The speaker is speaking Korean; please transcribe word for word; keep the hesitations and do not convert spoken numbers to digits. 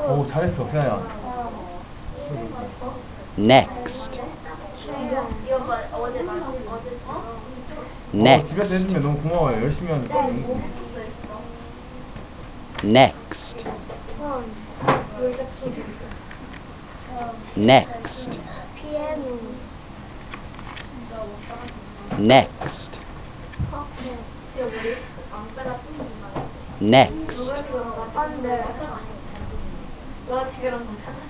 오, 잘했어, 태아야. next, 어, 집에서 next, 해주면 너무 고마워요. 열심히 하니까. next, next, 피아노, next, 퍼펫, next, 언더,